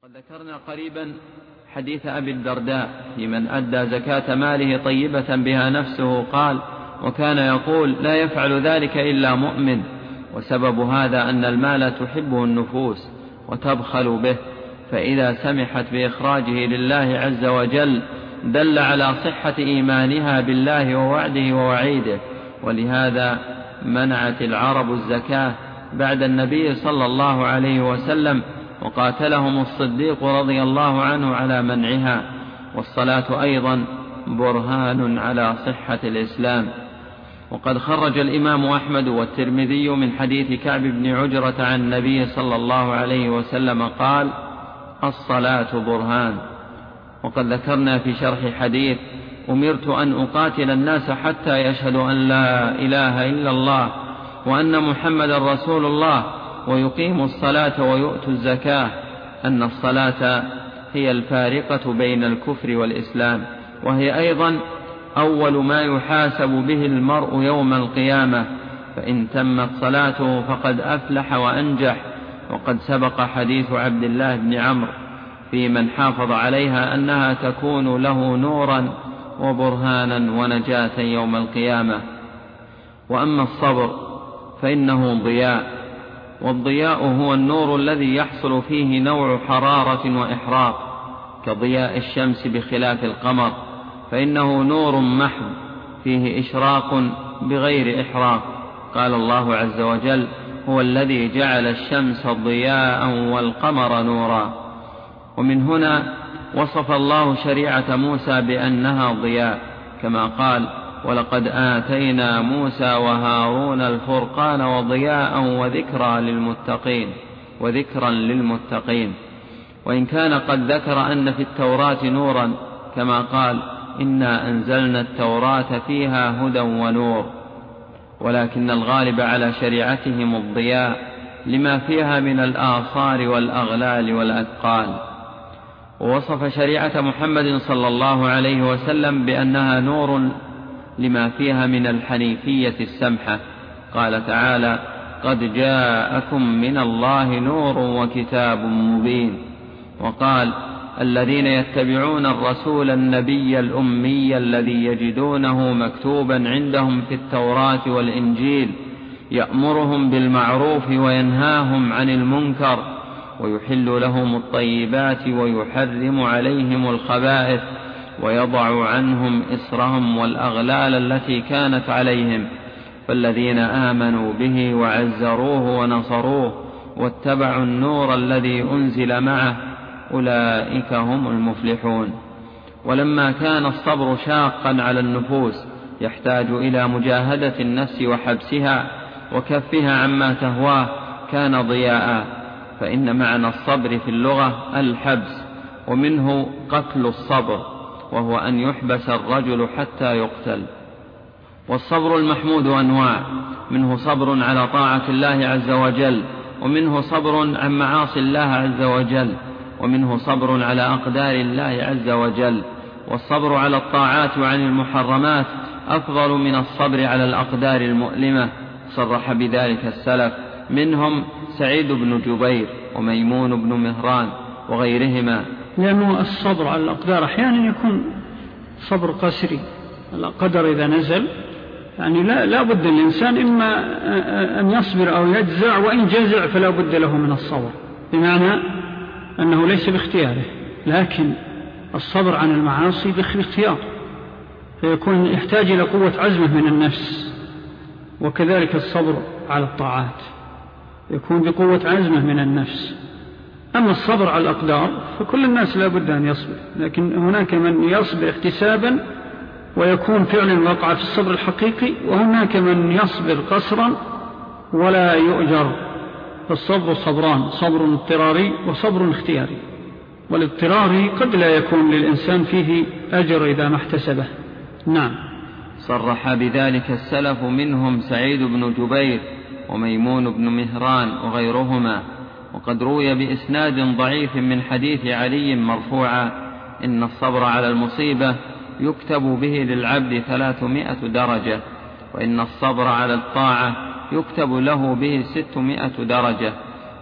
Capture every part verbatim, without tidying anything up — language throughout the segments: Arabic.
وقد ذكرنا قريبا حديث أبي الدرداء في من أدى زكاة ماله طيبة بها نفسه قال: وكان يقول: لا يفعل ذلك إلا مؤمن. وسبب هذا أن المال تحبه النفوس وتبخل به، فإذا سمحت بإخراجه لله عز وجل دل على صحة إيمانها بالله ووعده ووعيده. ولهذا منعت العرب الزكاة بعد النبي صلى الله عليه وسلم، وقاتلهم الصديق رضي الله عنه على منعها. والصلاة أيضا برهان على صحة الإسلام. وقد خرج الإمام أحمد والترمذي من حديث كعب بن عجرة عن النبي صلى الله عليه وسلم قال: الصلاة برهان. وقد ذكرنا في شرح حديث: أمرت أن أقاتل الناس حتى يشهدوا أن لا إله إلا الله وأن محمد رسول الله ويقيموا الصلاة ويؤتوا الزكاة، أن الصلاة هي الفارقة بين الكفر والإسلام، وهي أيضا أول ما يحاسب به المرء يوم القيامة، فإن تمت صلاته فقد أفلح وأنجح. وقد سبق حديث عبد الله بن عمرو في من حافظ عليها أنها تكون له نورا وبرهانا ونجاة يوم القيامة. وأما الصبر فإنه ضياء، والضياء هو النور الذي يحصل فيه نوع حرارة وإحراق كضياء الشمس، بخلاف القمر فإنه نور محض فيه إشراق بغير إحراق. قال الله عز وجل: هو الذي جعل الشمس ضياء والقمر نورا. ومن هنا وصف الله شريعة موسى بأنها ضياء، كما قال: ولقد آتينا موسى وهارون الفرقان وضياء وذكرى للمتقين وذكرا للمتقين. وإن كان قد ذكر أن في التوراة نورا، كما قال: إنا أنزلنا التوراة فيها هدى ونور، ولكن الغالب على شريعتهم الضياء لما فيها من الآثار والأغلال والأثقال. ووصف شريعة محمد صلى الله عليه وسلم بأنها نور لما فيها من الحنيفية السمحة. قال تعالى: قد جاءكم من الله نور وكتاب مبين. وقال: الذين يتبعون الرسول النبي الأمي الذي يجدونه مكتوبا عندهم في التوراة والإنجيل يأمرهم بالمعروف وينهاهم عن المنكر ويحل لهم الطيبات ويحرم عليهم الخبائث ويضع عنهم إصرهم والأغلال التي كانت عليهم. فالذين آمنوا به وعزروه ونصروه واتبعوا النور الذي أنزل معه أولئك هم المفلحون. ولما كان الصبر شاقا على النفوس يحتاج إلى مجاهدة النفس وحبسها وكفها عما تهواه كان ضياء. فإن معنى الصبر في اللغة الحبس، ومنه قتل الصبر، وهو أن يحبس الرجل حتى يقتل. والصبر المحمود أنواع: منه صبر على طاعة الله عز وجل، ومنه صبر عن معاصي الله عز وجل، ومنه صبر على أقدار الله عز وجل. والصبر على الطاعات وعن المحرمات أفضل من الصبر على الأقدار المؤلمة، صرح بذلك السلف، منهم سعيد بن جبير وميمون بن مهران وغيرهما. لأنه الصبر على الأقدار أحيانا يكون صبر قسري، القدر إذا نزل يعني لا, لا بد الإنسان إما أن يصبر أو يجزع، وإن جزع فلا بد له من الصبر، بمعنى أنه ليس باختياره. لكن الصبر عن المعاصي باختيار، فيكون يحتاج إلى قوة عزمه من النفس. وكذلك الصبر على الطاعات يكون بقوة عزمه من النفس. أما الصبر على الأقدار فكل الناس لا بد أن يصبر، لكن هناك من يصبر احتسابا ويكون فعلا وقع في الصبر الحقيقي، وهناك من يصبر قصرا ولا يؤجر. فالصبر صبران: صبر اضطراري وصبر اختياري. والاضطراري قد لا يكون للإنسان فيه أجر إذا ما احتسبه. نعم. صرح بذلك السلف، منهم سعيد بن جبير وميمون بن مهران وغيرهما. وقد روي بإسناد ضعيف من حديث علي مرفوعا: إن الصبر على المصيبة يكتب به للعبد ثلاثمائة درجة، وإن الصبر على الطاعة يكتب له به ستمائة درجة.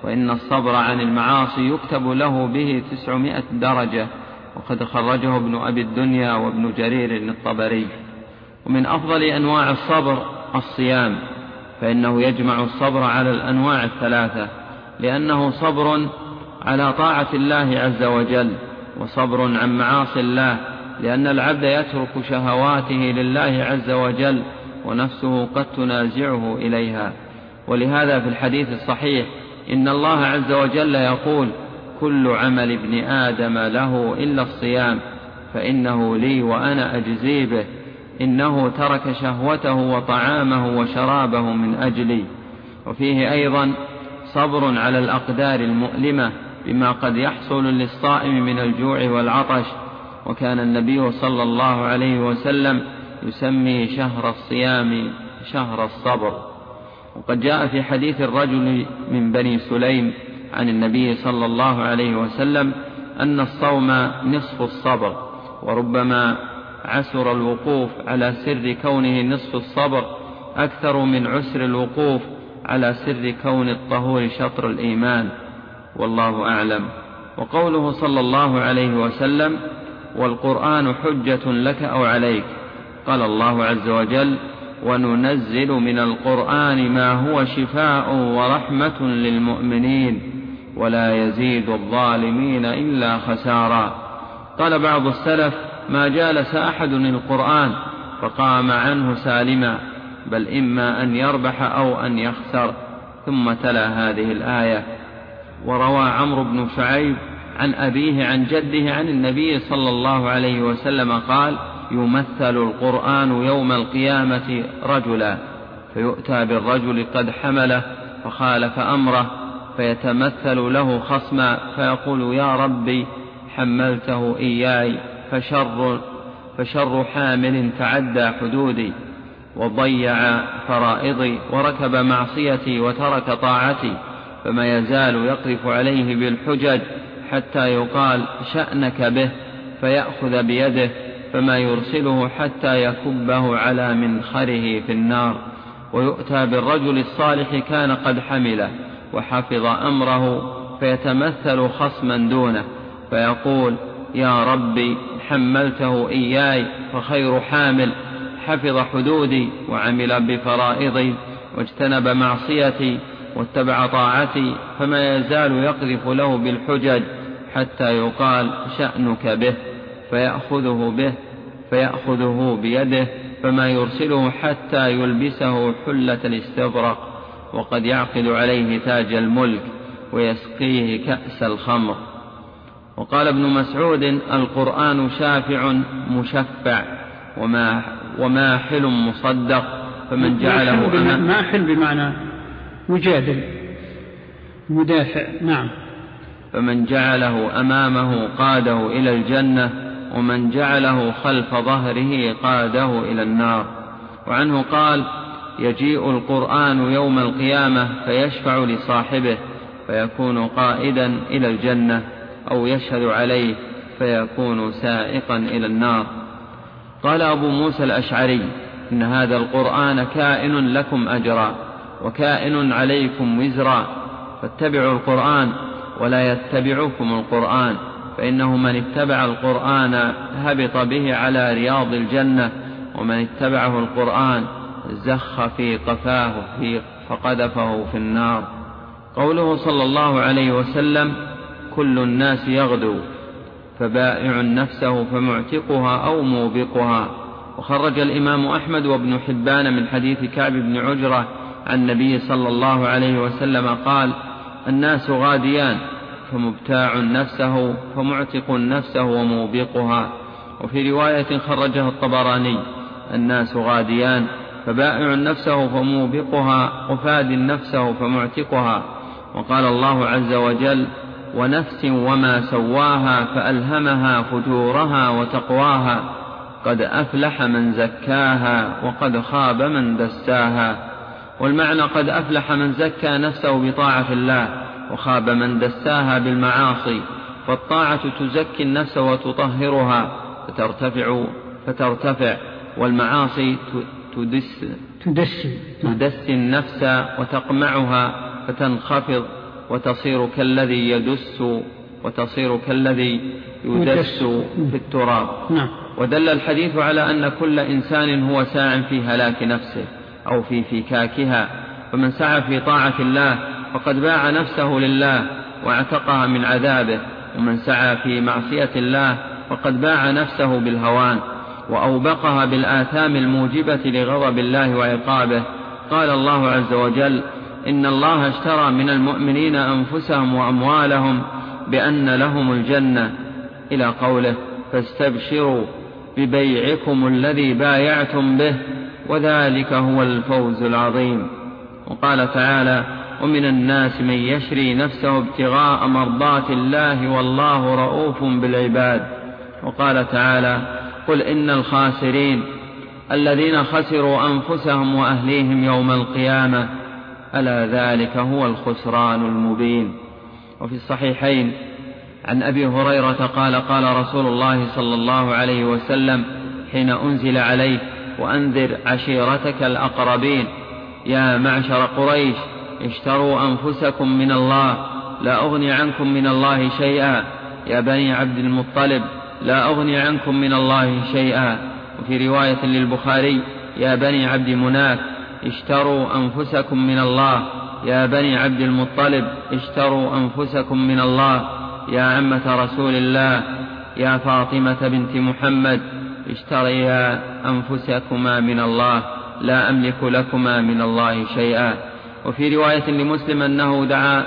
وإن الصبر عن المعاصي يكتب له به تسعمائة درجة، وقد خرجه ابن أبي الدنيا وابن جرير الطبري. ومن أفضل أنواع الصبر الصيام، فإنه يجمع الصبر على الأنواع الثلاثة، لأنه صبر على طاعة الله عز وجل، وصبر عن معاصي الله، لأن العبد يترك شهواته لله عز وجل ونفسه قد تنازعه إليها. ولهذا في الحديث الصحيح إن الله عز وجل يقول: كل عمل ابن آدم له إلا الصيام فإنه لي وأنا أجزي به، إنه ترك شهوته وطعامه وشرابه من أجلي. وفيه أيضا صبر على الأقدار المؤلمة بما قد يحصل للصائم من الجوع والعطش، وكان النبي صلى الله عليه وسلم يسمي شهر الصيام شهر الصبر. وقد جاء في حديث الرجل من بني سليم عن النبي صلى الله عليه وسلم أن الصوم نصف الصبر، وربما عسر الوقوف على سر كونه نصف الصبر أكثر من عسر الوقوف على سر كون الطهور شطر الإيمان، والله أعلم. وقوله صلى الله عليه وسلم: والقرآن حجة لك أو عليك، قال الله عز وجل: وننزل من القرآن ما هو شفاء ورحمة للمؤمنين ولا يزيد الظالمين إلا خسارا. قال بعض السلف: ما جالس أحد القرآن فقام عنه سالما، بل إما أن يربح أو أن يخسر. ثم تلا هذه الآية. وروى عمرو بن شعيب عن أبيه عن جده عن النبي صلى الله عليه وسلم قال: يمثل القرآن يوم القيامة رجلا، فيؤتى بالرجل قد حمله فخالف أمره، فيتمثل له خصما فيقول: يا ربي حملته إياي، فشر, فشر حامل تعدى حدودي وضيع فرائضي وركب معصيتي وترك طاعتي، فما يزال يقذف عليه بالحجج حتى يقال: شأنك به، فيأخذ بيده فما يرسله حتى يكبه على منخره في النار. ويؤتى بالرجل الصالح كان قد حمله وحفظ أمره، فيتمثل خصما دونه فيقول: يا ربي حملته إياي، فخير حامل حفظ حدودي وعمل بفرائضي واجتنب معصيتي واتبع طاعتي، فما يزال يقذف له بالحجج حتى يقال: شأنك به، فيأخذه به فيأخذه بيده فما يرسله حتى يلبسه حلة الاستبرق، وقد يعقد عليه تاج الملك ويسقيه كأس الخمر. وقال ابن مسعود: القرآن شافع مشفع وما وماحل مصدق، فمن جعله أمام ماحل بمعنى مجادل مدافع. نعم. فمن جعله أمامه قاده إلى الجنة، ومن جعله خلف ظهره قاده إلى النار. وعنه قال: يجيء القرآن يوم القيامة فيشفع لصاحبه فيكون قائدا إلى الجنة، أو يشهد عليه فيكون سائقا إلى النار. قال أبو موسى الأشعري: إن هذا القرآن كائن لكم أجرا وكائن عليكم وزرا، فاتبعوا القرآن ولا يتبعكم القرآن، فإنه من اتبع القرآن هبط به على رياض الجنة، ومن اتبعه القرآن زخ في قفاه فقذفه في النار. قوله صلى الله عليه وسلم: كل الناس يغدو، فبائع نفسه فمعتقها أو موبقها. وخرج الإمام أحمد وابن حبان من حديث كعب بن عجرة عن النبي صلى الله عليه وسلم قال: الناس غاديان، فمبتاع نفسه فمعتق نفسه وموبقها. وفي رواية خرجها الطبراني: الناس غاديان، فبائع نفسه فموبقها، وفاد نفسه فمعتقها. وقال الله عز وجل: ونفس وما سواها فألهمها فجورها وتقواها، قد أفلح من زكاها وقد خاب من دساها. والمعنى: قد أفلح من زكى نفسه بطاعة الله، وخاب من دساها بالمعاصي. فالطاعة تزكي النفس وتطهرها فترتفع, فترتفع والمعاصي تدس, تدسي, تدسي النفس وتقمعها فتنخفض وتصير كالذي يدس وتصير كالذي يدس في التراب. ودل الحديث على أن كل إنسان هو ساع في هلاك نفسه أو في فكاكها، فمن سعى في طاعة الله فقد باع نفسه لله واعتقها من عذابه، ومن سعى في معصية الله فقد باع نفسه بالهوان وأوبقها بالآثام الموجبة لغضب الله وعقابه. قال الله عز وجل: إن الله اشترى من المؤمنين أنفسهم وأموالهم بأن لهم الجنة، إلى قوله: فاستبشروا ببيعكم الذي بايعتم به وذلك هو الفوز العظيم. وقال تعالى: ومن الناس من يشري نفسه ابتغاء مرضات الله والله رؤوف بالعباد. وقال تعالى: قل إن الخاسرين الذين خسروا أنفسهم وأهليهم يوم القيامة ألا ذلك هو الخسران المبين. وفي الصحيحين عن أبي هريرة قال: قال رسول الله صلى الله عليه وسلم حين أنزل عليه: وأنذر عشيرتك الأقربين، يا معشر قريش اشتروا أنفسكم من الله لا أغني عنكم من الله شيئا، يا بني عبد المطلب لا أغني عنكم من الله شيئا. وفي رواية للبخاري: يا بني عبد مناف اشتروا أنفسكم من الله، يا بني عبد المطلب اشتروا أنفسكم من الله، يا عمة رسول الله يا فاطمة بنت محمد اشتريا أنفسكما من الله لا أملك لكما من الله شيئا. وفي رواية لمسلم أنه دعا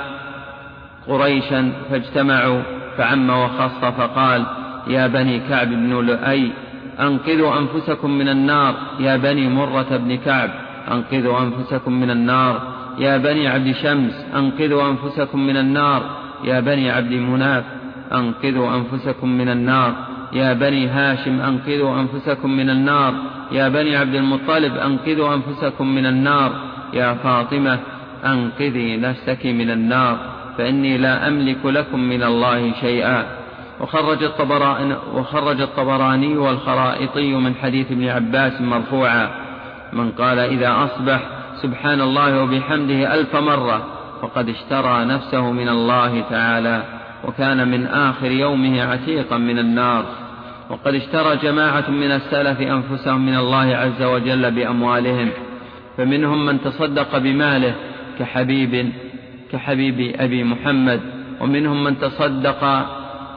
قريشا فاجتمعوا فعم وخص فقال: يا بني كعب بن لؤي أنقذوا أنفسكم من النار، يا بني مرة بن كعب أنقذوا أنفسكم من النار، يا بني عبد شمس أنقذوا أنفسكم من النار، يا بني عبد مناف أنقذوا أنفسكم من النار، يا بني هاشم أنقذوا أنفسكم من النار، يا بني عبد المطلب أنقذوا أنفسكم من النار، يا فاطمة أنقذي نفسك من النار فإني لا أملك لكم من الله شيئا. وخرج الطبراني, وخرج الطبراني والخرائطي من حديث ابن عباس مرفوعا: من قال إذا أصبح سبحان الله وبحمده ألف مرة فقد اشترى نفسه من الله تعالى وكان من آخر يومه عتيقا من النار. وقد اشترى جماعة من السلف أنفسهم من الله عز وجل بأموالهم، فمنهم من تصدق بماله كحبيب كحبيب أبي محمد، ومنهم من تصدق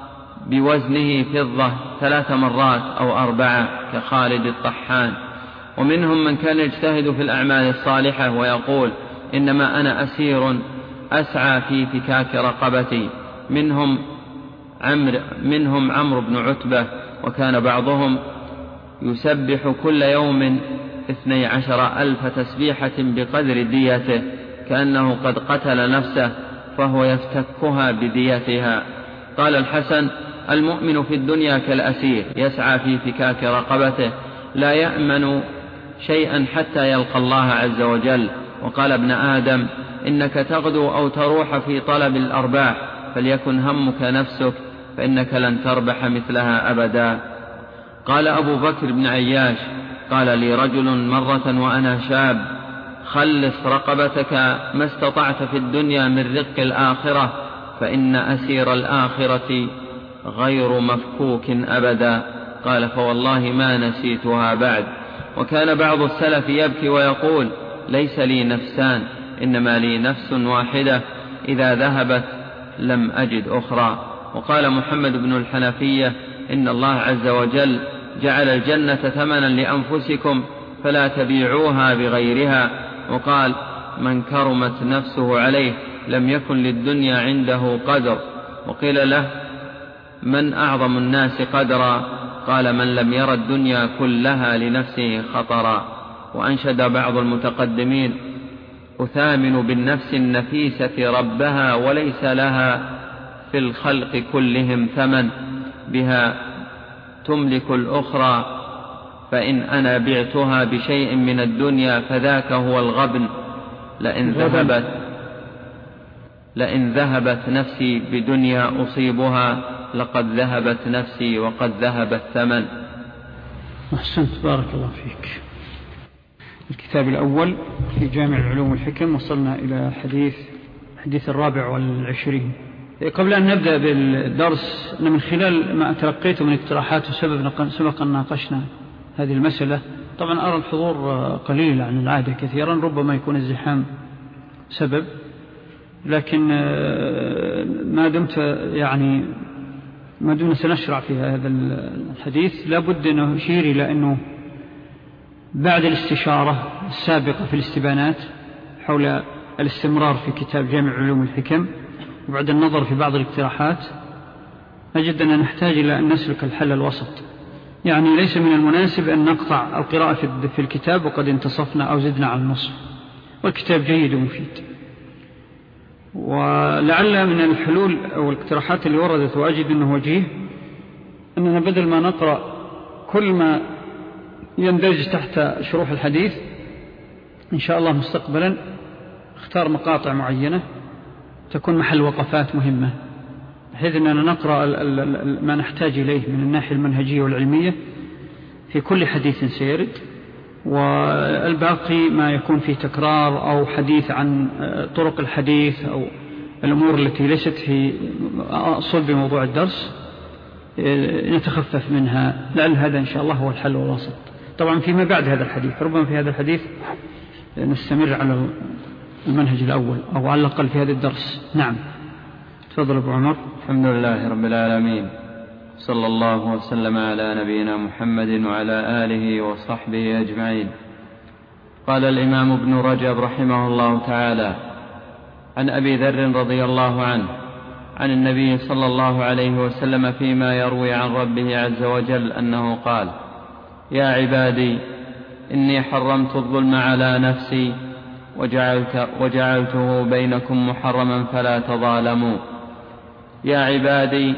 بوزنه فضة ثلاث مرات أو أربعة كخالد الطحان، ومنهم من كان يجتهد في الأعمال الصالحة ويقول: إنما أنا أسير أسعى في فكاك رقبتي. منهم عمرو منهم عمرو بن عتبة، وكان بعضهم يسبح كل يوم اثني عشر ألف تسبيحة بقدر ديته كأنه قد قتل نفسه فهو يفتكها بديتها. قال الحسن: المؤمن في الدنيا كالأسير يسعى في فكاك رقبته لا يأمن شيئا حتى يلقى الله عز وجل. وقال ابن آدم: إنك تغدو أو تروح في طلب الأرباح فليكن همك نفسك فإنك لن تربح مثلها أبدا. قال أبو بكر بن عياش: قال لي رجل مرة وأنا شاب: خلص رقبتك ما استطعت في الدنيا من رق الآخرة فإن أسير الآخرة غير مفكوك أبدا. قال: فوالله ما نسيتها بعد. وكان بعض السلف يبكي ويقول: ليس لي نفسان إنما لي نفس واحدة إذا ذهبت لم أجد أخرى. وقال محمد بن الحنفية: إن الله عز وجل جعل الجنة ثمنا لأنفسكم فلا تبيعوها بغيرها. وقال: من كرمت نفسه عليه لم يكن للدنيا عنده قدر. وقيل له: من أعظم الناس قدرا؟ قال: من لم ير الدنيا كلها لنفسه خطرا. وأنشد بعض المتقدمين: أثامن بالنفس النفيسة ربها وليس لها في الخلق كلهم ثمن، بها تملك الأخرى فإن أنا بعتها بشيء من الدنيا فذاك هو الغبن. لئن ذهبت, لئن ذهبت نفسي بدنيا أصيبها لقد ذهبت نفسي وقد ذهب الثمن. أحسنت، بارك الله فيك. الكتاب الأول في جامع العلوم والحكم وصلنا إلى حديث الحديث الرابع والعشرين. قبل أن نبدأ بالدرس، أنا من خلال ما تلقيته من اقتراحات وسبب سبق أن ناقشنا هذه المسألة، طبعا أرى الحضور قليل عن العادة كثيرا، ربما يكون الزحام سبب، لكن ما دمت يعني ما دمنا سنشرع في هذا الحديث لابد أن نشير إلى أنه بعد الاستشارة السابقة في الاستبانات حول الاستمرار في كتاب جامع علوم الحكم، وبعد النظر في بعض الاقتراحات، أجد أننا نحتاج إلى أن نسلك الحل الوسط. يعني ليس من المناسب أن نقطع القراءة في الكتاب وقد انتصفنا أو زدنا على النصف، والكتاب جيد ومفيد. ولعل من الحلول أو الاقتراحات اللي وردت وأجد أنه وجيه أننا بدل ما نقرأ كل ما يندرج تحت شروح الحديث، إن شاء الله مستقبلا اختار مقاطع معينة تكون محل وقفات مهمة، بحيث أننا نقرأ ما نحتاج إليه من الناحية المنهجية والعلمية في كل حديث سيرد، والباقي ما يكون فيه تكرار أو حديث عن طرق الحديث أو الأمور التي ليست في صلب موضوع الدرس نتخفف منها، لعل هذا إن شاء الله هو الحل والوسط. طبعا فيما بعد هذا الحديث، ربما في هذا الحديث نستمر على المنهج الأول أو على الأقل في هذا الدرس. نعم، تفضل أبو عمر. الحمد لله رب العالمين، صلى الله وسلم على نبينا محمد وعلى آله وصحبه أجمعين. قال الإمام ابن رجب رحمه الله تعالى: عن أبي ذر رضي الله عنه عن النبي صلى الله عليه وسلم فيما يروي عن ربه عز وجل أنه قال: يا عبادي إني حرمت الظلم على نفسي وجعلت وجعلته بينكم محرما فلا تظالموا. يا عبادي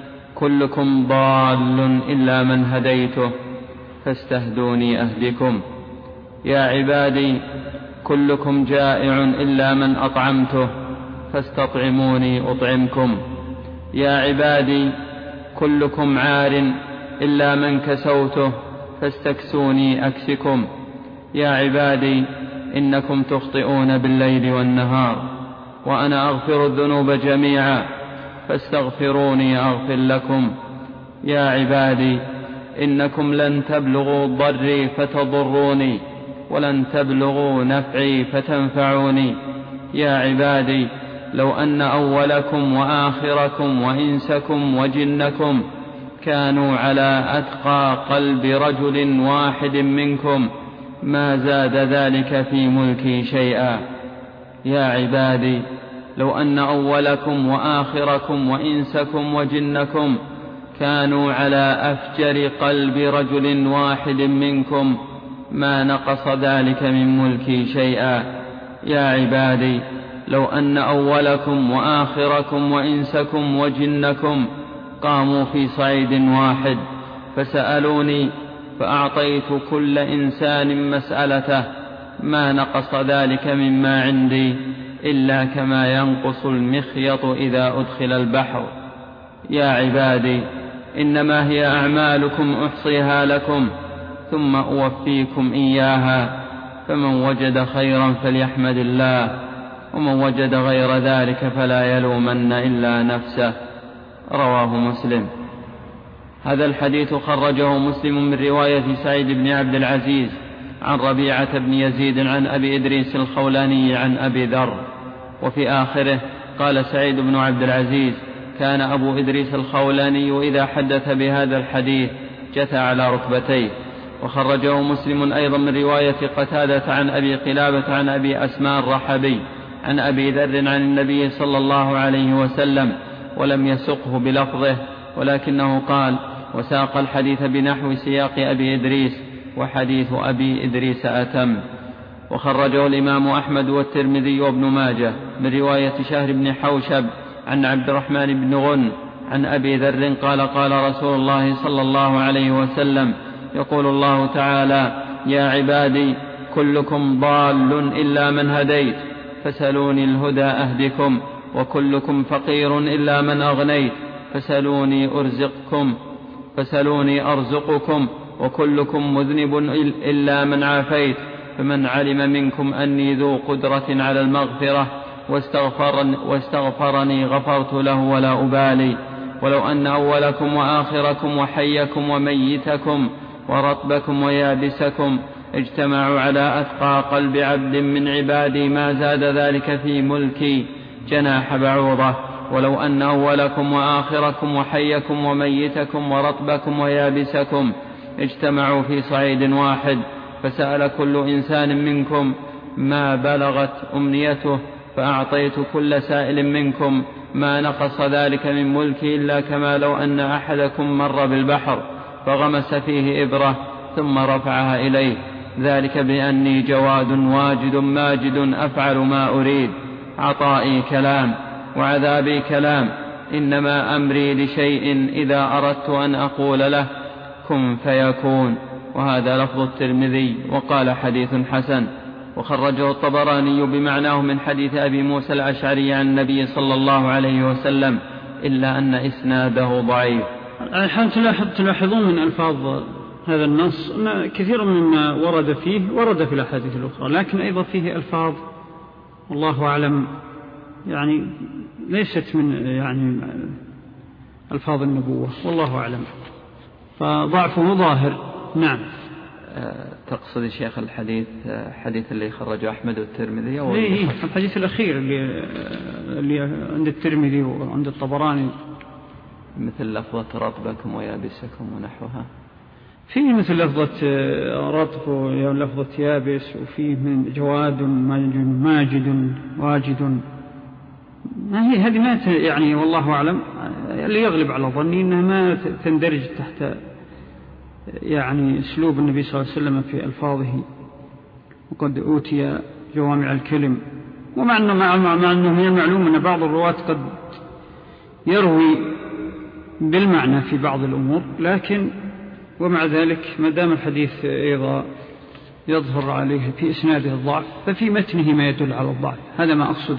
كلكم ضال إلا من هديته فاستهدوني أهدكم. يا عبادي كلكم جائع إلا من أطعمته فاستطعموني أطعمكم. يا عبادي كلكم عار إلا من كسوته فاستكسوني أكسكم. يا عبادي إنكم تخطئون بالليل والنهار وأنا أغفر الذنوب جميعا فاستغفروني أغفر لكم. يا عبادي إنكم لن تبلغوا ضري فتضروني ولن تبلغوا نفعي فتنفعوني. يا عبادي لو أن أولكم وآخركم وإنسكم وجنكم كانوا على أتقى قلب رجل واحد منكم ما زاد ذلك في ملكي شيئا. يا عبادي لو أن أولكم وآخركم وإنسكم وجنكم كانوا على أفجر قلب رجل واحد منكم ما نقص ذلك من ملكي شيئا. يا عبادي لو أن أولكم وآخركم وإنسكم وجنكم قاموا في صعيد واحد فسألوني فأعطيت كل إنسان مسألته ما نقص ذلك مما عندي إلا كما ينقص المخيط إذا أدخل البحر. يا عبادي إنما هي أعمالكم أحصيها لكم ثم أوفيكم إياها، فمن وجد خيرا فليحمد الله ومن وجد غير ذلك فلا يلومن إلا نفسه. رواه مسلم. هذا الحديث خرجه مسلم من رواية سعيد بن عبد العزيز عن ربيعة بن يزيد عن أبي إدريس الخولاني عن أبي ذر، وفي آخره قال سعيد بن عبد العزيز: كان أبو إدريس الخولاني إذا حدث بهذا الحديث جثى على ركبتيه. وخرجه مسلم أيضا من رواية قتادة عن أبي قلابة عن أبي أسماء الرحبي عن أبي ذر عن النبي صلى الله عليه وسلم، ولم يسقه بلفظه ولكنه قال: وساق الحديث بنحو سياق أبي إدريس، وحديث أبي إدريس أتم. وخرجه الإمام أحمد والترمذي وابن ماجه من رواية شهر بن حوشب عن عبد الرحمن بن غن عن أبي ذر قال: قال رسول الله صلى الله عليه وسلم: يقول الله تعالى: يا عبادي كلكم ضال إلا من هديت فسلوني الهدى أهدكم، وكلكم فقير إلا من أغنيت فسلوني أرزقكم فسلوني أرزقكم، وكلكم مذنب إلا من عافيت، فمن علم منكم أني ذو قدرة على المغفرة واستغفرني, واستغفرني غفرت له ولا أبالي. ولو أن أولكم وآخركم وحيكم وميتكم ورطبكم ويابسكم اجتمعوا على أثقى قلب عبد من عبادي ما زاد ذلك في ملكي جناح بعوضة. ولو أن أولكم وآخركم وحيكم وميتكم ورطبكم ويابسكم اجتمعوا في صعيد واحد فسأل كل إنسان منكم ما بلغت أمنيته فأعطيت كل سائل منكم ما نقص ذلك من ملكي إلا كما لو أن أحدكم مر بالبحر فغمس فيه إبرة ثم رفعها إليه، ذلك بأني جواد واجد ماجد أفعل ما أريد. عطائي كلام وعذابي كلام، إنما أمري لشيء إذا أردت أن أقول له كن فيكون. وهذا لفظ الترمذي وقال حديث حسن. وخرجه الطبراني بمعناه من حديث أبي موسى الأشعري عن النبي صلى الله عليه وسلم إلا أن إسناده ضعيف. تلاحظون من ألفاظ هذا النص أن كثير مما ورد فيه ورد في الأحاديث الأخرى، لكن أيضا فيه ألفاظ والله أعلم يعني ليست من يعني ألفاظ النبوة والله أعلم، فضعفه ظاهر. نعم. تقصد الشيخ الحديث حديث اللي خرجه أحمد والترمذي أو إيه الحديث الأخير اللي, اللي عند الترمذي وعند الطبراني مثل لفظة رطبكم ويابسكم ونحوها؟ فيه مثل لفظة رطب ولفظة يابس، وفيه من جواد ماجد ماجد واجد. ما هي هذه ما يعني والله أعلم، اللي يغلب على ظني أنها ما تندرج تحت يعني أسلوب النبي صلى الله عليه وسلم في ألفاظه، وقد أوتي جوامع الكلم. ومع أنه, مع مع أنه من المعلوم أن بعض الرواة قد يروي بالمعنى في بعض الأمور، لكن ومع ذلك ما دام الحديث أيضا يظهر عليه في إسناده الضعف ففي متنه ما يدل على الضعف. هذا ما أقصده،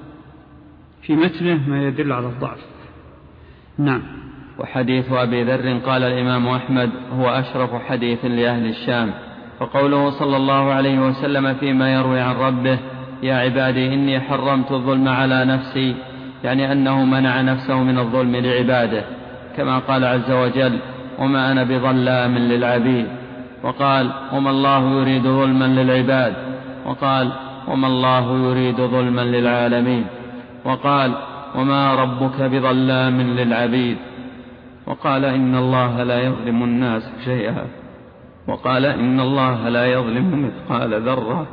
في متنه ما يدل على الضعف. نعم. وحديث أبي ذر قال الإمام أحمد هو أشرف حديث لأهل الشام. فقوله صلى الله عليه وسلم فيما يروي عن ربه يا عبادي إني حرمت الظلم على نفسي، يعني أنه منع نفسه من الظلم لعباده، كما قال عز وجل وما أنا بظلام للعبيد، وقال وما الله يريد ظلما للعباد، وقال وما الله يريد ظلما للعالمين، وقال وما ربك بظلام للعبيد، وقال إن الله لا يظلم الناس شيئا، وقال إن الله لا يظلم مثقال ذرة،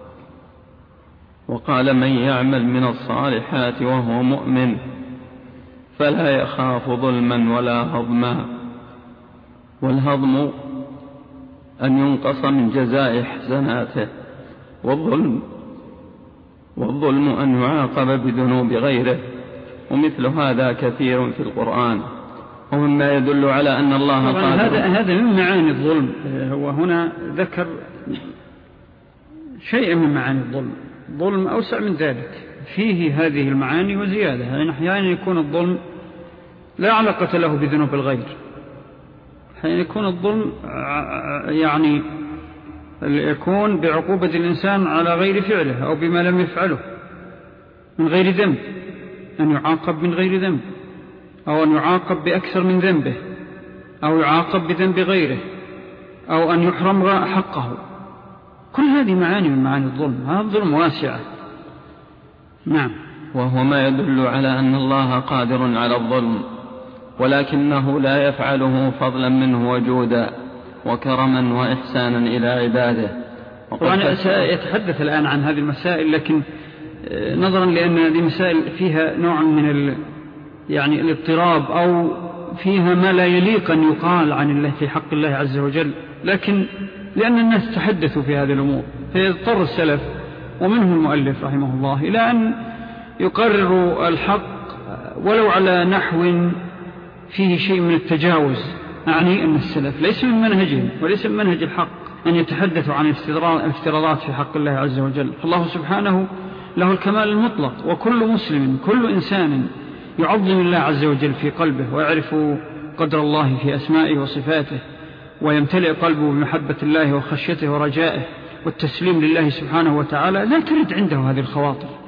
وقال من يعمل من الصالحات وهو مؤمن فلا يخاف ظلما ولا هضما. والهضم أن ينقص من جزاء حسناته، والظلم والظلم أن يعاقب بذنوب غيره. ومثل هذا كثير في القرآن، ومما يدل على أن الله قادر. هذا هذا من معاني الظلم. هو هنا ذكر شيء من معاني الظلم، ظلم أوسع من ذلك، فيه هذه المعاني وزيادة. يعني أحيانا يكون الظلم لا علاقة له بذنوب الغير، أحيانا يكون الظلم يعني يكون بعقوبة الإنسان على غير فعله أو بما لم يفعله من غير ذنب، أن يعاقب من غير ذنب، أو أن يعاقب بأكثر من ذنبه، أو يعاقب بذنب غيره، أو أن يحرم حقه. كل هذه معاني من معاني الظلم. هذا الظلم واسعة. نعم. وهو ما يدل على أن الله قادر على الظلم، ولكنه لا يفعله فضلا منه وجودا وكرما وإحسانا إلى عباده. وأنا سأتحدث الآن عن هذه المسائل، لكن نظرا لأن هذه مسائل فيها نوع من ال يعني الاضطراب، أو فيها ما لا يليق أن يقال عن الله في حق الله عز وجل، لكن لأن الناس تحدثوا في هذه الأمور فيضطر السلف ومنهم المؤلف رحمه الله إلى أن يقرروا الحق ولو على نحو فيه شيء من التجاوز. أعني أن السلف ليس من منهجهم وليس من منهج الحق أن يتحدثوا عن الافتراضات في حق الله عز وجل. فالله سبحانه له الكمال المطلق، وكل مسلم كل إنسان يعظم الله عز وجل في قلبه ويعرف قدر الله في أسمائه وصفاته، ويمتلئ قلبه بمحبة الله وخشيته ورجائه والتسليم لله سبحانه وتعالى، لا ترد عنده هذه الخواطر.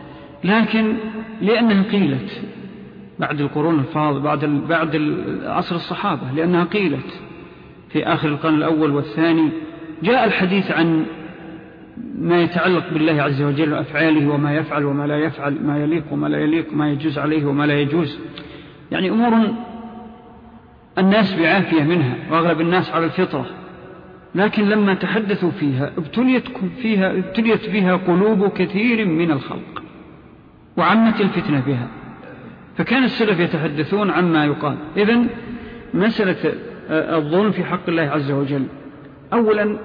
لكن لأنها قيلت بعد القرون الفاضلة، بعد بعد عصر الصحابة، لأنها قيلت في آخر القرن الأول والثاني، جاء الحديث عن ما يتعلق بالله عز وجل وأفعاله وما يفعل وما لا يفعل، ما يليق وما لا يليق، ما يجوز عليه وما لا يجوز، يعني أمور الناس بعافية منها وأغلب الناس على الفطرة، لكن لما تحدثوا فيها ابتليت فيها ابتليت بها قلوب كثير من الخلق وعمت الفتنة بها، فكان السلف يتحدثون عما يقال. إذن مسألة الظلم في حق الله عز وجل، أولا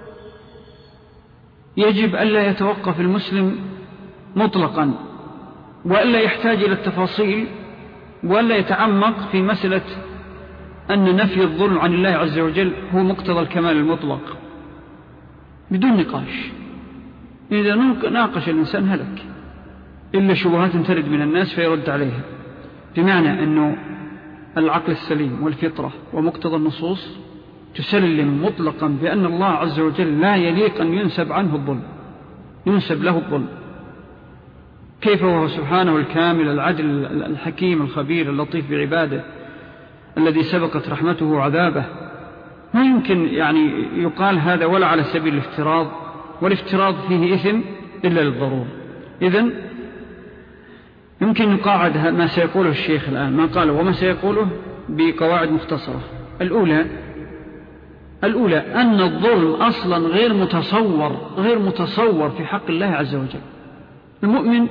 يجب ألا يتوقف المسلم مطلقا، وألا يحتاج إلى التفاصيل، وألا يتعمق في مسألة أن نفي الظلم عن الله عز وجل هو مقتضى الكمال المطلق بدون نقاش. إذا ناقش الإنسان هلك، إلا شبهات ترد من الناس فيرد عليها، بمعنى أنه العقل السليم والفطرة ومقتضى النصوص تسلم مطلقا بأن الله عز وجل لا يليق أن ينسب عنه الظلم، ينسب له الظلم، كيف وهو سبحانه الكامل العدل الحكيم الخبير اللطيف بعباده الذي سبقت رحمته عذابه. ما يمكن يعني يقال هذا ولا على سبيل الافتراض، والافتراض فيه إثم إلا للضرورة. إذن يمكن نقاعد ما سيقوله الشيخ الآن، ما قاله وما سيقوله بقواعد مختصرة. الأولى الأولى أن الظلم أصلا غير متصور غير متصور في حق الله عز وجل. المؤمن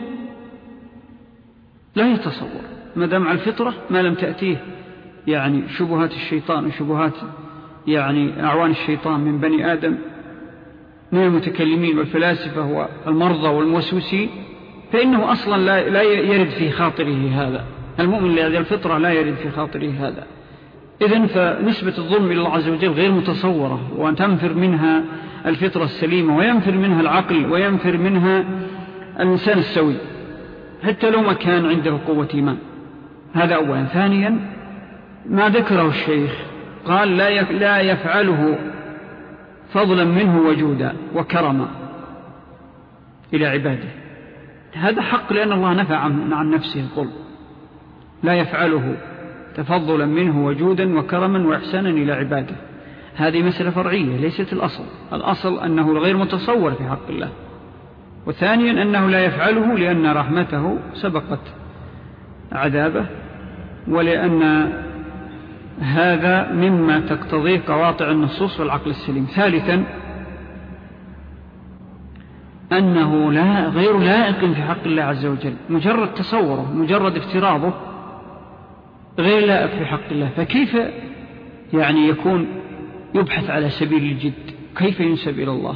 لا يتصور ما دام على الفطرة، ما لم تأتيه يعني شبهات الشيطان وشبهات يعني أعوان الشيطان من بني آدم من المتكلمين والفلاسفة والمرضى والموسوسين، فإنه أصلا لا, لا يرد في خاطره هذا. المؤمن الذي الفطرة لا يرد في خاطره هذا. إذن فنسبة الظلم إلى الله عز وجل غير متصورة، وأن تنفر منها الفطرة السليمة، وينفر منها العقل، وينفر منها الإنسان السوي حتى لو ما كان عنده قوة إيمان. هذا أولا. ثانيا ما ذكره الشيخ قال لا يفعله فضلا منه وجودا وكرما إلى عباده. هذا حق، لأن الله نفى عن نفسه الظلم، لا يفعله تفضلا منه وجودا وكرما وإحسانا إلى عباده. هذه مسألة فرعية ليست الأصل. الأصل أنه غير متصور في حق الله. وثانيا أنه لا يفعله لأن رحمته سبقت عذابه، ولأن هذا مما تقتضيه قواطع النصوص والعقل السليم. ثالثا أنه لا غير لائق في حق الله عز وجل، مجرد تصوره مجرد افتراضه غير لائق في حق الله، فكيف يعني يكون يبحث على سبيل الجد، كيف ينسب إلى الله؟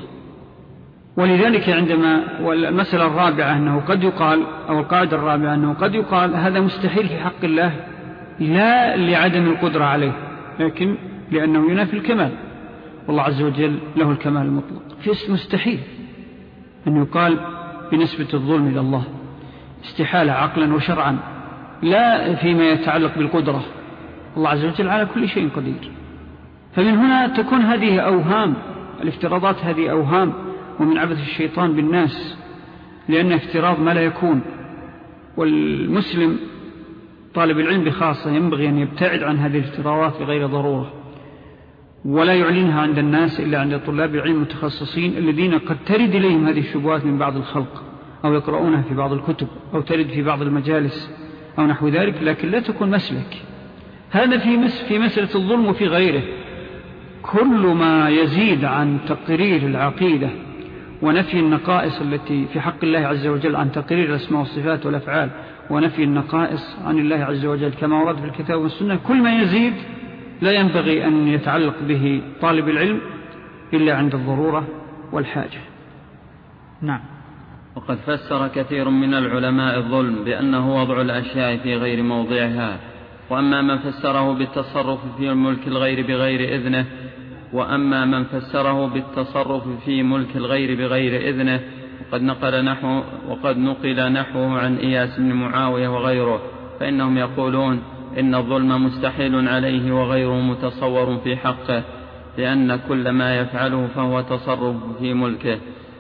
ولذلك عندما والمسألة الرابعة أنه قد يقال، أو القاعدة الرابعة أنه قد يقال هذا مستحيل في حق الله، لا لعدم القدرة عليه، لكن لأنه ينافي الكمال، والله عز وجل له الكمال المطلق. في مستحيل أن يقال بنسبة الظلم إلى الله، استحالة عقلا وشرعا، لا فيما يتعلق بالقدرة. الله عز وجل على كل شيء قدير. فمن هنا تكون هذه أوهام، الافتراضات هذه أوهام ومن عبث الشيطان بالناس، لأن افتراض ما لا يكون. والمسلم طالب العلم بخاصة ينبغي أن يبتعد عن هذه الافتراضات بغير ضرورة، ولا يعلنها عند الناس إلا عند طلاب العلم المتخصصين الذين قد ترد إليهم هذه الشبهات من بعض الخلق، أو يقرؤونها في بعض الكتب، أو ترد في بعض المجالس أو نحو ذلك، لكن لا تكون مسلك. هذا في مس في مسألة الظلم وفي غيره. كل ما يزيد عن تقرير العقيدة ونفي النقائص التي في حق الله عز وجل، عن تقرير الأسماء والصفات والأفعال ونفي النقائص عن الله عز وجل كما ورد في الكتاب والسنة، كل ما يزيد لا ينبغي أن يتعلق به طالب العلم إلا عند الضرورة والحاجة. نعم. وقد فسر كثير من العلماء الظلم بأنه وضع الأشياء في غير موضعها، وأما من فسره بالتصرف في ملك الغير بغير إذنه وأما من فسره بالتصرف في ملك الغير بغير إذنه وقد نقل نحو وقد نقل نحوه عن إياس بن معاوية وغيره، فإنهم يقولون إن الظلم مستحيل عليه وغيره متصور في حقه، لأن كل ما يفعله فهو تصرف في ملكه،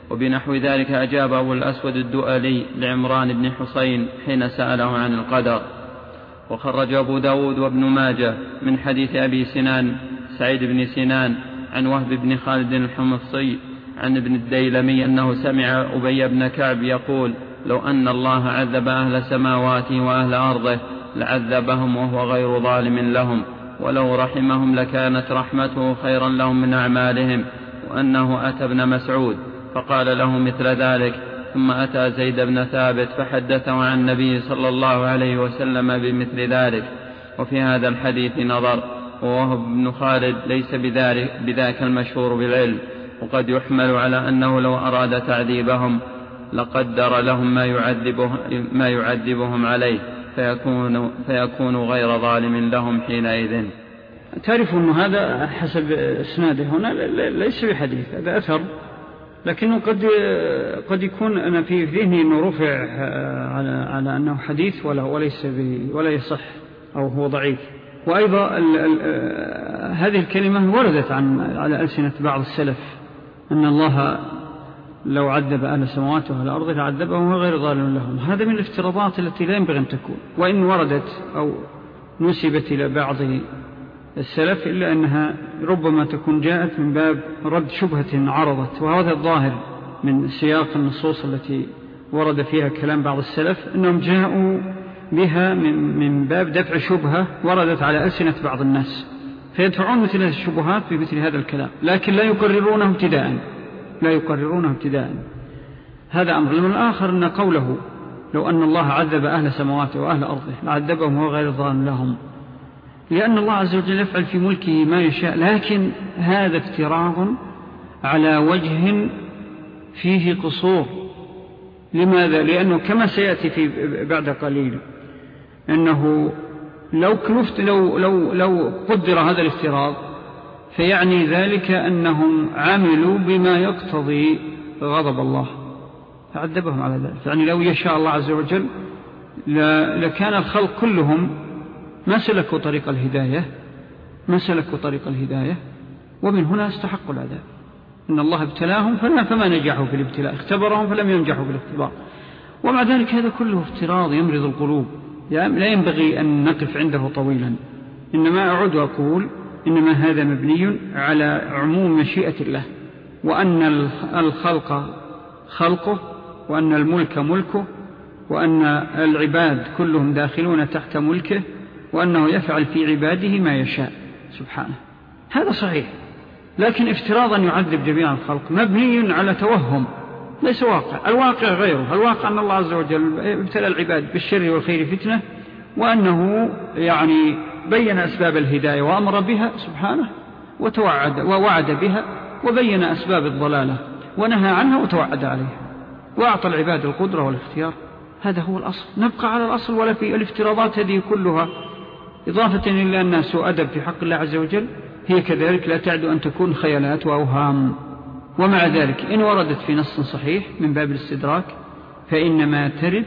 وبنحو ذلك أجاب أبو الأسود الدؤلي لعمران بن حسين حين سأله عن القدر. وخرج أبو داود وابن ماجه من حديث أبي سنان سعيد بن سنان عن وهب بن خالد الحمصي عن ابن الديلمي أنه سمع أبي بن كعب يقول: لو أن الله عذب أهل سماواته وأهل أرضه لعذبهم وهو غير ظالم لهم، ولو رحمهم لكانت رحمته خيرا لهم من أعمالهم. وأنه أتى ابن مسعود فقال له مثل ذلك، ثم أتى زيد بن ثابت فحدثه عن النبي صلى الله عليه وسلم بمثل ذلك. وفي هذا الحديث نظر، ووهب بن خالد ليس بذلك بذاك المشهور بالعلم، وقد يحمل على أنه لو أراد تعذيبهم لقدر لهم ما, يعذبه ما يعذبهم عليه فيكون, فيكون غير ظالم لهم حينئذ. تعرف أن هذا حسب اسناده هنا ليس بحديث، هذا أثر، لكنه قد قد يكون أنا في ذهني أنه رفع على على أنه حديث ولا وليس ولا يصح أو هو ضعيف. وأيضا ال ال هذه الكلمة وردت عن على ألسنة بعض السلف أن الله لو عذب أهل السماوات وأهل الأرض لعذبهم وغير ظالم لهم. هذا من الافتراضات التي لا ينبغي أن تكون، وإن وردت أو نسبت إلى بعض السلف إلا أنها ربما تكون جاءت من باب رد شبهة عرضت. وهذا الظاهر من سياق النصوص التي ورد فيها كلام بعض السلف أنهم جاءوا بها من, من باب دفع شبهة وردت على ألسنة بعض الناس، فيدفعون مثل هذه الشبهات بمثل هذا الكلام، لكن لا يقررونه ابتداء لا يقررونه ابتداء هذا أمر. من الآخر أن قوله لو أن الله عذب أهل سماواته وأهل أرضه لعذبهم وهو غير ظالم لهم، لأن الله عز وجل يفعل في ملكه ما يشاء، لكن هذا افتراض على وجه فيه قصور. لماذا؟ لأنه كما سيأتي في بعد قليل أنه لو كلفت لو, لو, لو قدر هذا الافتراض فيعني ذلك أنهم عملوا بما يقتضي غضب الله فعذبهم على ذلك. يعني لو يشاء الله عز وجل لكان الخلق كلهم ما سلكوا طريق الهداية ما سلكوا طريق الهداية ومن هنا استحقوا العذاب. إن الله ابتلاهم فما نجحوا في الابتلاء، اختبرهم فلم ينجحوا في الاختبار. ومع ذلك هذا كله افتراض يمرض القلوب، يعني لا ينبغي أن نقف عنده طويلا. إنما أعود وأقول إنما هذا مبني على عموم مشيئة الله، وأن الخلق خلقه، وأن الملك ملكه، وأن العباد كلهم داخلون تحت ملكه، وأنه يفعل في عباده ما يشاء سبحانه. هذا صحيح، لكن افتراضا يعذب جميع الخلق مبني على توهم ليس واقع. الواقع غيره، الواقع أن الله عز وجل ابتلى العباد بالشر والخير فتنة، وأنه يعني بين أسباب الهداية وأمر بها سبحانه وتوعد ووعد بها، وبين أسباب الضلالة ونهى عنها وتوعد عليها، وأعطى العباد القدرة والاختيار. هذا هو الأصل، نبقى على الأصل ولا في الافتراضات هذه كلها إضافة إلى أنها سوء أدب في حق الله عز وجل، هي كذلك لا تعد أن تكون خيالات وأوهام. ومع ذلك إن وردت في نص صحيح من باب الاستدراك فإنما ترد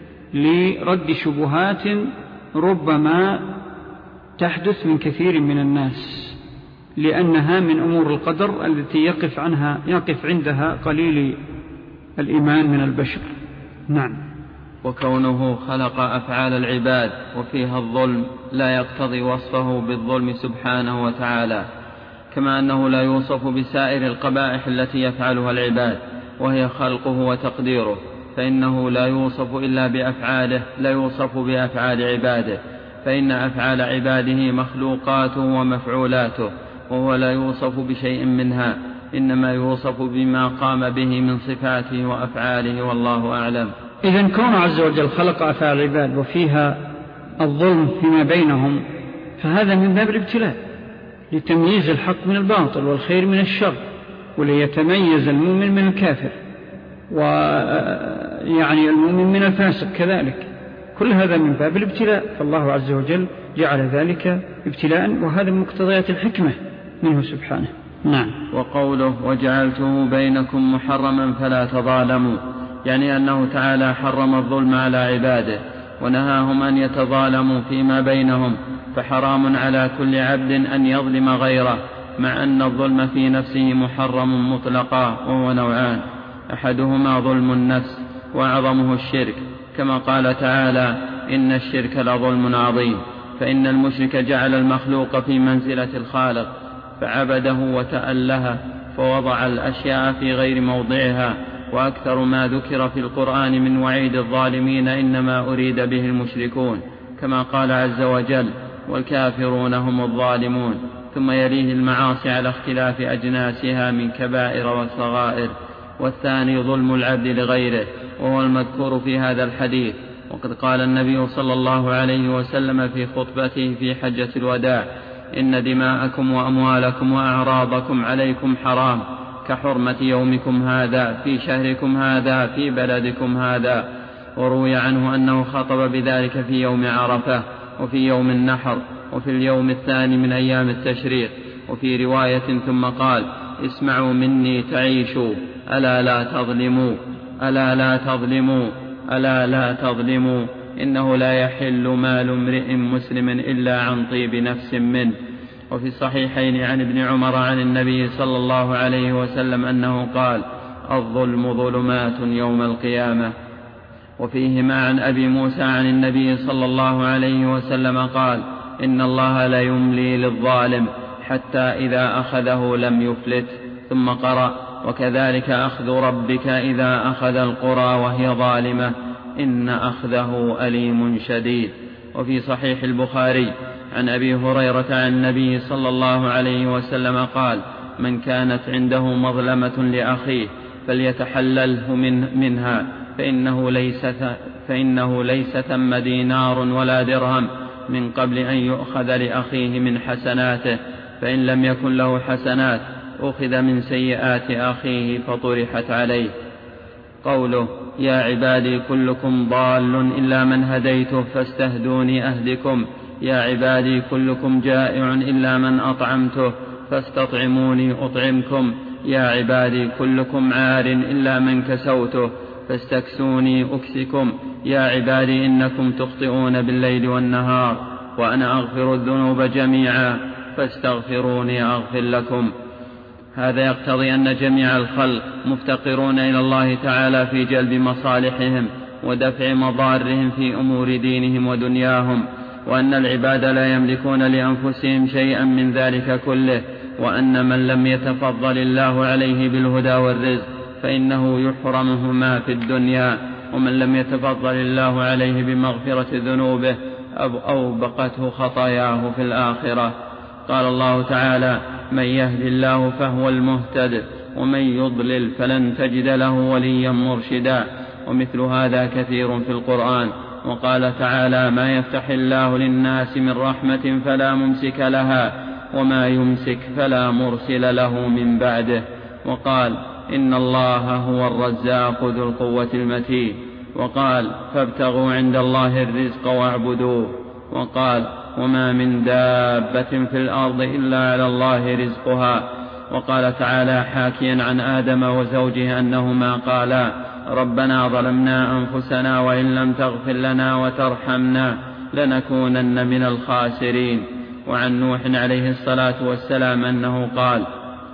لرد شبهات ربما تحدث من كثير من الناس، لأنها من أمور القدر التي يقف عنها يقف عندها قليل الإيمان من البشر. نعم. وكونه خلق أفعال العباد وفيها الظلم لا يقتضي وصفه بالظلم سبحانه وتعالى، كما أنه لا يوصف بسائر القبائح التي يفعلها العباد وهي خلقه وتقديره، فإنه لا يوصف إلا بأفعاله لا يوصف بأفعال عباده، فإن أفعال عباده مخلوقاته ومفعولاته، وهو لا يوصف بشيء منها، إنما يوصف بما قام به من صفاته وأفعاله، والله أعلم. إذن كون عز وجل خلق أفعال العباد وفيها الظلم فيما بينهم فهذا من باب الابتلاء لتمييز الحق من الباطل والخير من الشر، وليتميز المؤمن من الكافر، ويعني المؤمن من الفاسق كذلك. كل هذا من باب الابتلاء، فالله عز وجل جعل ذلك ابتلاء، وهذا من مقتضيات الحكمة منه سبحانه. نعم. وقوله وجعلته بينكم محرما فلا تظالموا، يعني أنه تعالى حرم الظلم على عباده ونهاهم أن يتظالموا فيما بينهم، فحرام على كل عبد أن يظلم غيره، مع أن الظلم في نفسه محرم مطلقا، وهو نوعان: أحدهما ظلم النفس وأعظمه الشرك، كما قال تعالى: إن الشرك لظلم عظيم. فإن المشرك جعل المخلوق في منزلة الخالق فعبده وتأله، فوضع الأشياء في غير موضعها. وأكثر ما ذكر في القرآن من وعيد الظالمين إنما أريد به المشركون، كما قال عز وجل: والكافرون هم الظالمون. ثم يليه المعاصي على اختلاف أجناسها من كبائر وصغائر. والثاني ظلم العبد لغيره، وهو المذكور في هذا الحديث. وقد قال النبي صلى الله عليه وسلم في خطبته في حجة الوداع: إن دماءكم وأموالكم وأعراضكم عليكم حرام كحرمة يومكم هذا في شهركم هذا في بلدكم هذا. وروي عنه أنه خطب بذلك في يوم عرفة، وفي يوم النحر، وفي اليوم الثاني من أيام التشريق. وفي رواية: ثم قال: اسمعوا مني تعيشوا، ألا لا تظلموا، ألا لا تظلموا، ألا لا تظلموا، إنه لا يحل مال امرئ مسلم إلا عن طيب نفس منه. وفي الصحيحين عن ابن عمر عن النبي صلى الله عليه وسلم أنه قال: الظلم ظلمات يوم القيامة. وفيهما عن أبي موسى عن النبي صلى الله عليه وسلم قال: إن الله لا يملي للظالم حتى إذا أخذه لم يفلت. ثم قرأ: وكذلك أخذ ربك إذا أخذ القرى وهي ظالمة إن أخذه أليم شديد. وفي صحيح البخاري عن أبي هريرة عن النبي صلى الله عليه وسلم قال: من كانت عنده مظلمة لأخيه فليتحلله من منها، فإنه ليس, فإنه ليس ثم دينار ولا درهم من قبل أن يؤخذ لأخيه من حسناته، فإن لم يكن له حسنات أخذ من سيئات أخيه فطرحت عليه. قوله: يا عبادي كلكم ضال إلا من هديته فاستهدوني أهدكم، يا عبادي كلكم جائع إلا من أطعمته فاستطعموني أطعمكم، يا عبادي كلكم عار إلا من كسوته فاستكسوني أكسكم، يا عبادي إنكم تخطئون بالليل والنهار وأنا أغفر الذنوب جميعا فاستغفروني أغفر لكم. هذا يقتضي أن جميع الخلق مفتقرون إلى الله تعالى في جلب مصالحهم ودفع مضارهم في أمور دينهم ودنياهم، وأن العباد لا يملكون لأنفسهم شيئا من ذلك كله، وأن من لم يتفضل الله عليه بالهدى والرزق فإنه يحرمهما في الدنيا، ومن لم يتفضل الله عليه بمغفرة ذنوبه أوبقته خطاياه في الآخرة. قال الله تعالى: من يهد الله فهو المهتد ومن يضلل فلن تجد له وليا مرشدا. ومثل هذا كثير في القرآن. وقال تعالى: ما يفتح الله للناس من رحمة فلا ممسك لها وما يمسك فلا مرسل له من بعده. وقال: إن الله هو الرزاق ذو القوة المتين. وقال: فابتغوا عند الله الرزق واعبدوه. وقال: وما من دابة في الأرض إلا على الله رزقها. وقال تعالى حاكيا عن آدم وزوجه أنهما قالا: ربنا ظلمنا أنفسنا وإن لم تغفر لنا وترحمنا لنكونن من الخاسرين. وعن نوح عليه الصلاة والسلام أنه قال: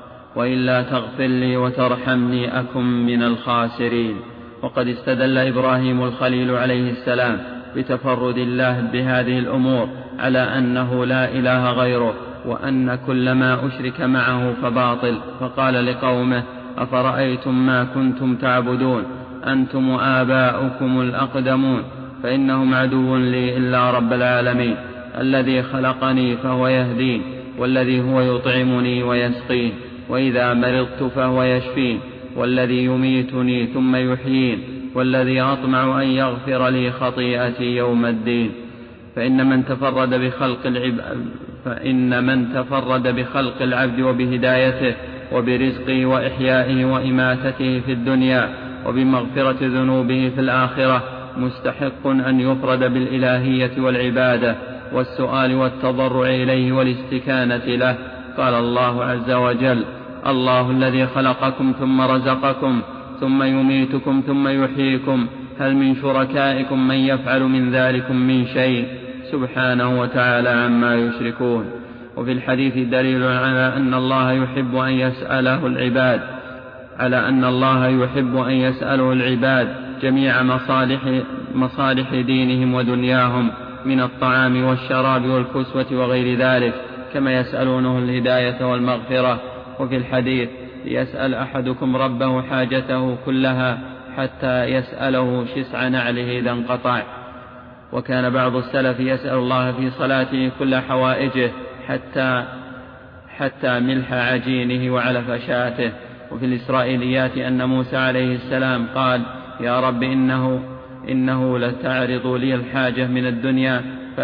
وإلا تغفر لي وترحمني أكن من الخاسرين. وقد استدل إبراهيم الخليل عليه السلام بتفرد الله بهذه الأمور على أنه لا إله غيره، وأن كل ما أشرك معه فباطل، فقال لقومه: أفرأيتم ما كنتم تعبدون أنتم وآباؤكم الأقدمون فإنهم عدو لي إلا رب العالمين، الذي خلقني فهو يهدين، والذي هو يطعمني ويسقين، وإذا مرضت فهو يشفين، والذي يميتني ثم يحيين، والذي أطمع أن يغفر لي خطيئتي يوم الدين. فإن من تفرد بخلق العباد فإن من تفرد بخلق العبد وبهدايته وبرزقه وإحيائه وإماتته في الدنيا وبمغفرة ذنوبه في الآخرة مستحق أن يفرد بالإلهية والعبادة والسؤال والتضرع إليه والاستكانة له. قال الله عز وجل: الله الذي خلقكم ثم رزقكم ثم يميتكم ثم يحييكم هل من شركائكم من يفعل من ذلكم من شيء سبحانه وتعالى عما يشركون. وفي الحديث دليل على أن الله يحب أن يسأله العباد على أن الله يحب أن يسأله العباد جميع مصالح, مصالح دينهم ودنياهم من الطعام والشراب والكسوة وغير ذلك، كما يسألونه الهداية والمغفرة. وفي الحديث: يسأل أحدكم ربه حاجته كلها حتى يسأله شسع نعله إذا انقطع. وكان بعض السلف يسأل الله في صلاته كل حوائجه حتى, حتى ملح عجينه وعلف شاته. وفي الإسرائيليات أن موسى عليه السلام قال: يا رب إنه, إنه لتعرض لي الحاجة من الدنيا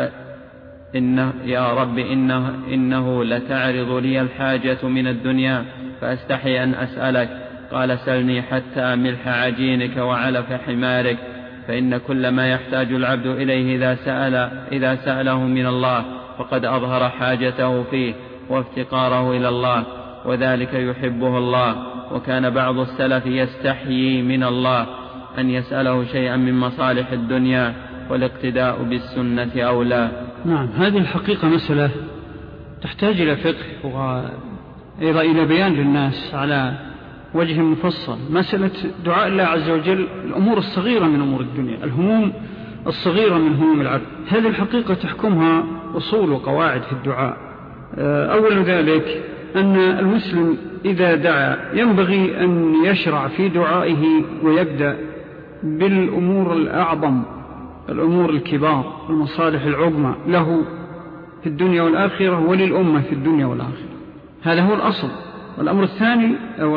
فإنه يا رب إنه, إنه لتعرض لي الحاجة من الدنيا فأستحي أن أسألك. قال: سلني حتى ملح عجينك وعلف حمارك، فإن كل ما يحتاج العبد إليه إذا, سأل إذا سأله من الله فقد أظهر حاجته فيه وافتقاره إلى الله، وذلك يحبه الله. وكان بعض السلف يستحيي من الله أن يسأله شيئا من مصالح الدنيا، والاقتداء بالسنة أولى. نعم، هذه الحقيقة مسألة تحتاج إلى فقه وأيضا إلى بيان للناس على وجه مفصل. مسألة دعاء الله عز وجل الأمور الصغيرة من أمور الدنيا، الهموم الصغيرة من هموم العبد، هذه الحقيقة تحكمها أصول وقواعد في الدعاء. أول ذلك أن المسلم إذا دعا ينبغي أن يشرع في دعائه ويبدأ بالأمور الأعظم، الأمور الكبار، المصالح العظمى له في الدنيا والآخرة وللأمة في الدنيا والآخرة. هذا هو الأصل. والأمر الثاني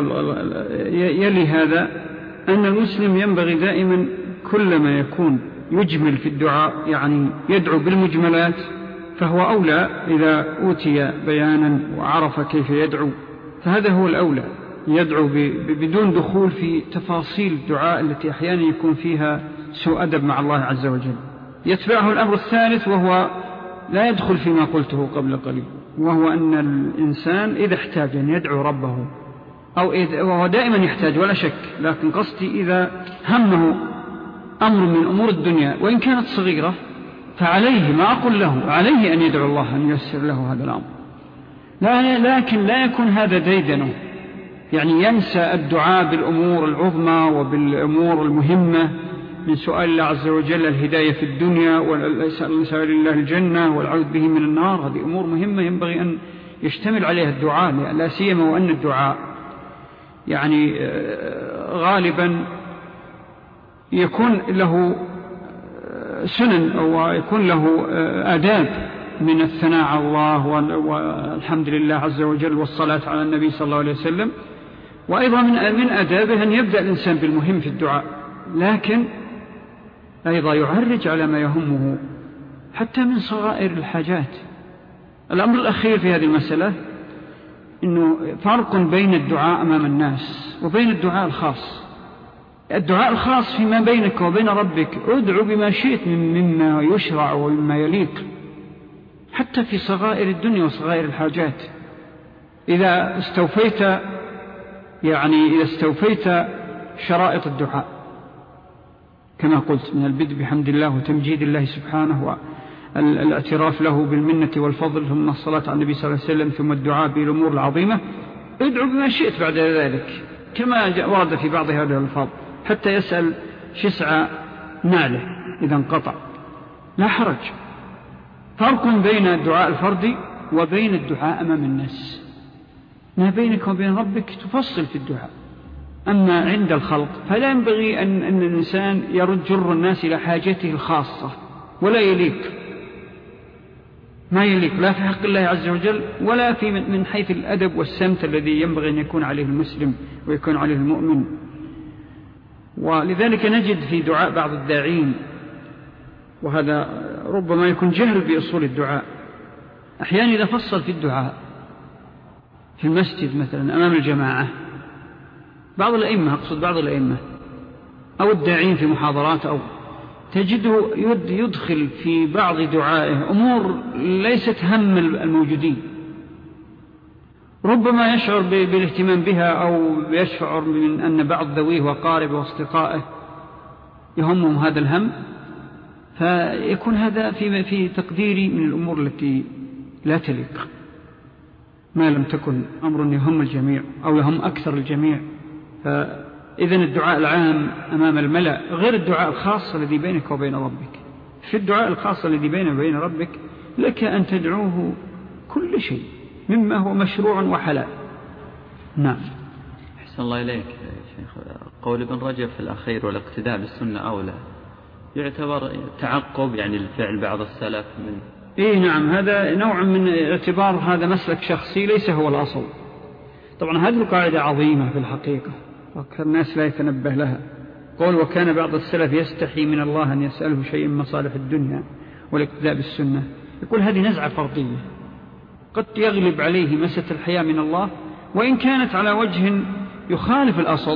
يلي هذا أن المسلم ينبغي دائما كلما يكون يجمل في الدعاء، يعني يدعو بالمجملات، فهو أولى إذا أوتي بيانا وعرف كيف يدعو، فهذا هو الأولى، يدعو بدون دخول في تفاصيل الدعاء التي أحيانا يكون فيها سوء أدب مع الله عز وجل. يتبعه الأمر الثالث وهو لا يدخل فيما قلته قبل قليل، وهو أن الإنسان إذا احتاج أن يدعو ربه، أو إذا وهو دائما يحتاج ولا شك، لكن قصدي إذا همه أمر من أمور الدنيا وإن كانت صغيرة فعليه، ما أقول له عليه أن يدعو الله أن ييسر له هذا الأمر، لكن لا يكون هذا ديدنه، يعني ينسى الدعاء بالأمور العظمى وبالأمور المهمة من سؤال الله عز وجل الهداية في الدنيا ونسأل الله الجنة والعوذ به من النار. هذه أمور مهمة ينبغي أن يشتمل عليها الدعاء، لا سيما وأن الدعاء يعني غالبا يكون له سنن أو يكون له آداب من الثناء على الله والحمد لله عز وجل والصلاة على النبي صلى الله عليه وسلم. وأيضا من آدابه أن يبدأ الإنسان بالمهم في الدعاء، لكن أيضا يعرج على ما يهمه حتى من صغائر الحاجات. الأمر الأخير في هذه المسألة إنه فرق بين الدعاء أمام الناس وبين الدعاء الخاص. الدعاء الخاص فيما بينك وبين ربك، ادعو بما شئت مما يشرع ومما يليق، حتى في صغائر الدنيا وصغائر الحاجات. إذا استوفيت يعني إذا استوفيت شرائط الدعاء كما قلت من البدء بحمد الله وتمجيد الله سبحانه والاعتراف له بالمنة والفضل، ثم الصلاة على النبي صلى الله عليه وسلم، ثم الدعاء بالأمور العظيمة، ادعو بما شئت بعد ذلك كما ورد في بعض هذه الألفاظ، حتى يسأل شسع نعله إذا انقطع، لا حرج. فرق بين الدعاء الفردي وبين الدعاء أمام الناس. ما بينك وبين ربك تفصل في الدعاء، أما عند الخلق فلا ينبغي أن, أن الإنسان يرجر الناس إلى حاجته الخاصة، ولا يليق، ما يليق لا في حق الله عز وجل ولا في من حيث الأدب والسمت الذي ينبغي أن يكون عليه المسلم ويكون عليه المؤمن. ولذلك نجد في دعاء بعض الداعين، وهذا ربما يكون جهل بأصول الدعاء، أحيانا إذا فصل في الدعاء في المسجد مثلا أمام الجماعة، بعض الأئمة أقصد بعض الأئمة أو الداعين في محاضرات، أو تجده يدخل في بعض دعائه أمور ليست هم الموجودين، ربما يشعر بالاهتمام بها أو يشعر من أن بعض ذويه وقاربه واصدقائه يهمهم هذا الهم، فيكون هذا في في تقديري من الأمور التي لا تليق، ما لم تكن أمر يهم الجميع أو يهم أكثر الجميع، فإذن الدعاء العام أمام الملأ غير الدعاء الخاص الذي بينك وبين ربك. في الدعاء الخاص الذي بينك وبين ربك لك أن تدعوه كل شيء مما هو مشروع وحلال. نعم. أحسن الله إليك شيخ. قول ابن رجب في الأخير والاقتداء بالسنة أولى يعتبر تعقب يعني الفعل بعض السلف من إيه نعم، هذا نوع من اعتبار هذا مسلك شخصي ليس هو الأصل. طبعا هذه القاعدة عظيمة في الحقيقة الناس لا يتنبه لها. قول وكان بعض السلف يستحي من الله أن يسأله شيء من مصالح الدنيا والاقتداء بالسنة، يقول هذه نزعة فردية قد يغلب عليه مسة الحياة من الله وإن كانت على وجه يخالف الأصل